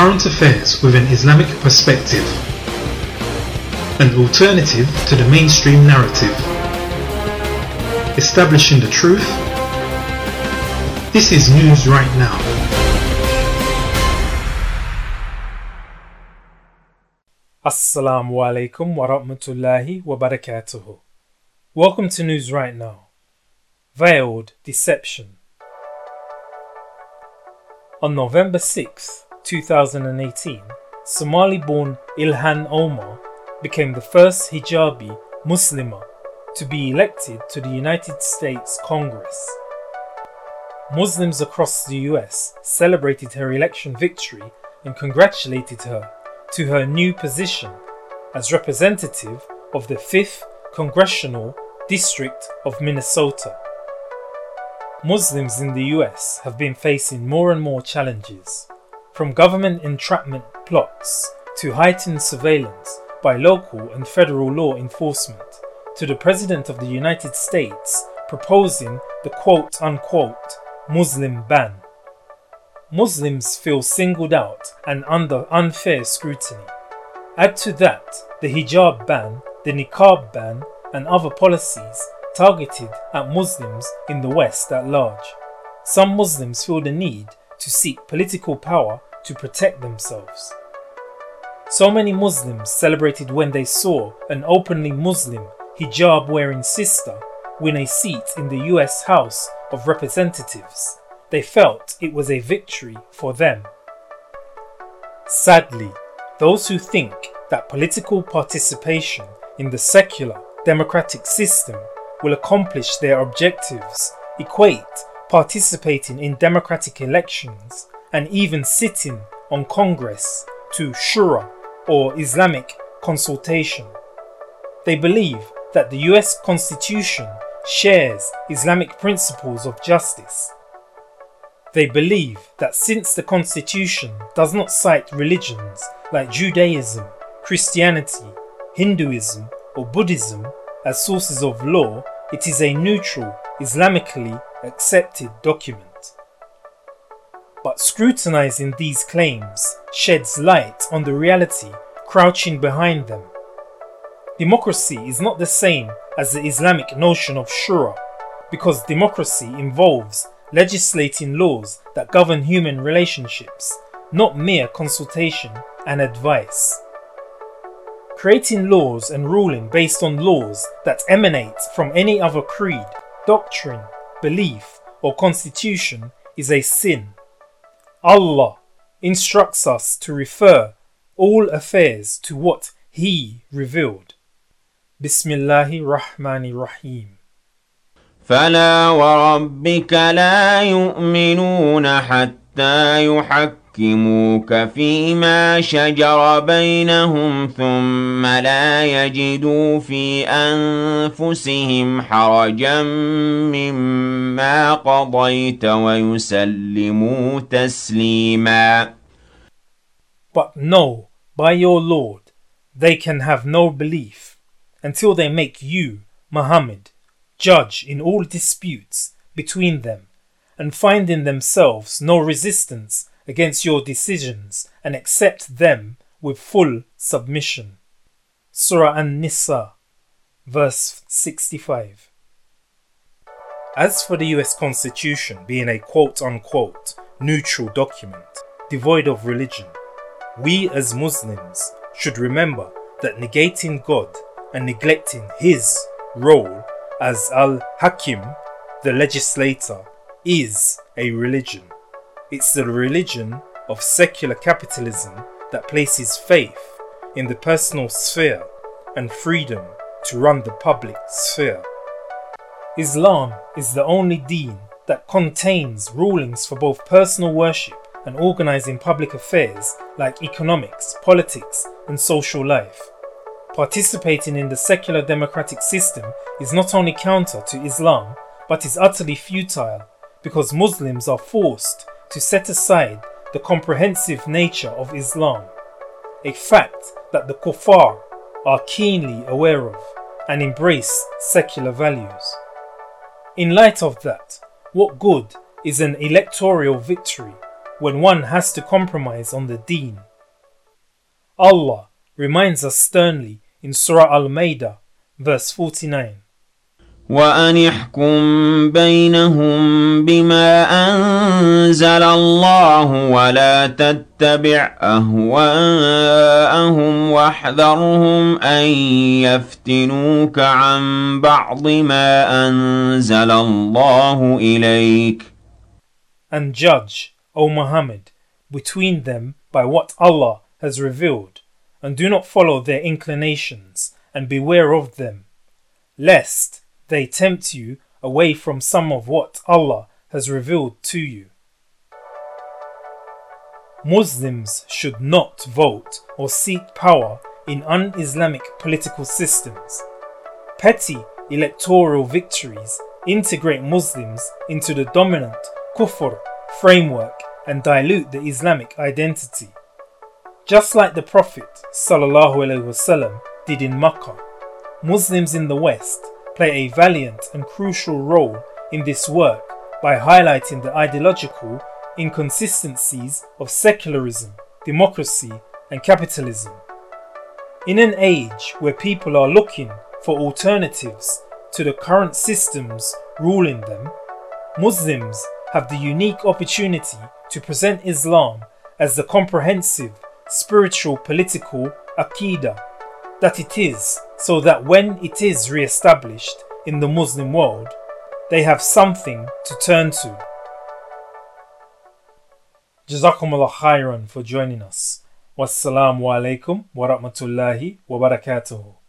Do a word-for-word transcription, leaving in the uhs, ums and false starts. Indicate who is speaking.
Speaker 1: current affairs with an Islamic perspective, an alternative to the mainstream narrative, establishing the truth. This is News Right Now.
Speaker 2: Assalamu alaikum wa rahmatullahi wa barakatuhu. Welcome to News Right Now. Veiled Deception. On November sixth, two thousand eighteen, Somali-born Ilhan Omar became the first hijabi Muslima to be elected to the United States Congress. Muslims across the U S celebrated her election victory and congratulated her to her new position as representative of the fifth Congressional District of Minnesota. Muslims in the U S have been facing more and more challenges, from government entrapment plots to heightened surveillance by local and federal law enforcement, to the President of the United States proposing the quote-unquote Muslim ban. Muslims feel singled out and under unfair scrutiny. Add to that the hijab ban, the niqab ban, and other policies targeted at Muslims in the West at large. Some Muslims feel the need to seek political power to protect themselves. So many Muslims celebrated when they saw an openly Muslim hijab-wearing sister win a seat in the U S House of Representatives. They felt it was a victory for them. Sadly, those who think that political participation in the secular democratic system will accomplish their objectives equate participating in democratic elections and even sitting on Congress to Shura or Islamic consultation. They believe that the U S Constitution shares Islamic principles of justice. They believe that since the Constitution does not cite religions like Judaism, Christianity, Hinduism, or Buddhism as sources of law, it is a neutral, Islamically accepted document. But scrutinizing these claims sheds light on the reality crouching behind them. Democracy is not the same as the Islamic notion of shura, because democracy involves legislating laws that govern human relationships, not mere consultation and advice. Creating laws and ruling based on laws that emanate from any other creed, doctrine, belief, or constitution is a sin. Allah instructs us to refer all affairs to what He revealed. Bismillahir Rahmanir Rahim.
Speaker 3: فلا وربك لا يؤمنون حتى يحكموك فيما شجر بينهم ثم لا يجدوا في أنفسهم حرجا مما قضيت ويسلموا تسليما.
Speaker 2: But no, by your Lord, they can have no belief until they make you, Muhammad, judge in all disputes between them, and find in themselves no resistance against your decisions, and accept them with full submission. Surah An-Nisa, verse sixty-five. As for the U S Constitution being a quote-unquote neutral document, devoid of religion, we as Muslims should remember that negating God and neglecting His role as Al-Hakim, the legislator, is a religion. It's the religion of secular capitalism that places faith in the personal sphere and freedom to run the public sphere. Islam is the only deen that contains rulings for both personal worship and organising public affairs like economics, politics, and social life. Participating in the secular democratic system is not only counter to Islam, but is utterly futile because Muslims are forced to set aside the comprehensive nature of Islam, a fact that the kuffar are keenly aware of and embrace secular values. In light of that, what good is an electoral victory when one has to compromise on the deen. Allah reminds us sternly in Surah Al-Ma'idah, verse forty-nine.
Speaker 3: وَأَنِ احْكُمْ بَيْنَهُمْ بِمَا أَنزَلَ اللَّهُ وَلَا تَتَّبِعْ أَهْوَاءَهُمْ وَاحْذَرْهُمْ أَن يَفْتِنُوكَ عَن بَعْضِ مَا أَنزَلَ اللَّهُ إِلَيْكَ.
Speaker 2: And judge, O Muhammad, between them by what Allah has revealed, and do not follow their inclinations, and beware of them, lest they tempt you away from some of what Allah has revealed to you. Muslims should not vote or seek power in un-Islamic political systems. Petty electoral victories integrate Muslims into the dominant kufr framework and dilute the Islamic identity. Just like the Prophet ﷺ did in Makkah, Muslims in the West play a valiant and crucial role in this work by highlighting the ideological inconsistencies of secularism, democracy, and capitalism. In an age where people are looking for alternatives to the current systems ruling them, Muslims have the unique opportunity to present Islam as the comprehensive, spiritual, political Aqidah that it is, so that when it is re-established in the Muslim world, they have something to turn to. Jazakumullah khairan for joining us. Wassalamu alaikum wa rahmatullahi wa barakatuhu.